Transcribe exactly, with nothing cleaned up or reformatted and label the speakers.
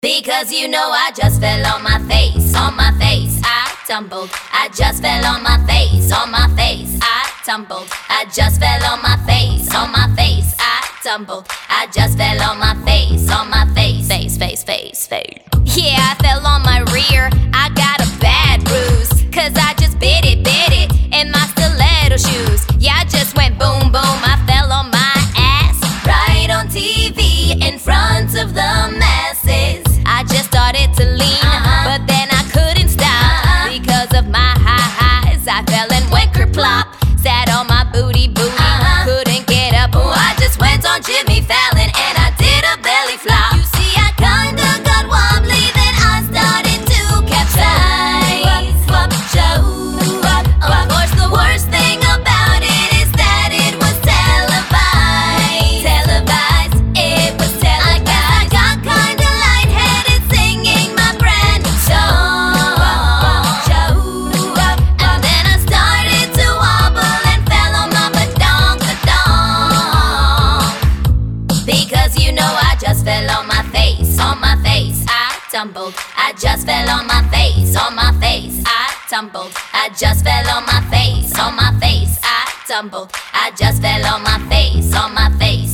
Speaker 1: Because you know I just fell on my face, on my face, I tumbled. I just fell on my face, on my face, I tumbled. I just fell on my face, on my face, I tumbled. I just fell on my face, on my face, face, face, face, face. Yeah, I fell on my rear, I got a bad bruise, cause I just bit it, bit it, in my stiletto shoes. Yeah, I just went boom, boom, I fell on my ass, right on T V, in front of the masses. I just started to lean, uh-huh. but then I couldn't stop, uh-huh. because of my high highs. I fell and went kerplop, sat on my booty, booty, uh-huh. couldn't get up. Oh, I just went on Jimmy Fallon and I did a belly flop. You see, I kinda got wobbly, then I started to capsize. Swap, show, swap. Of course, the worst thing about it is that it was televised. Televised, it was televised. I guess I got kinda lightheaded singing my brand new song. Show, and then I started to wobble and fell on my badonk-a-donk. Because you know I just fell on my face, on my face, I tumbled. I just fell on my face, on my face, I tumbled. I just fell on my face, on my face, I tumbled. I just fell on my face, on my face.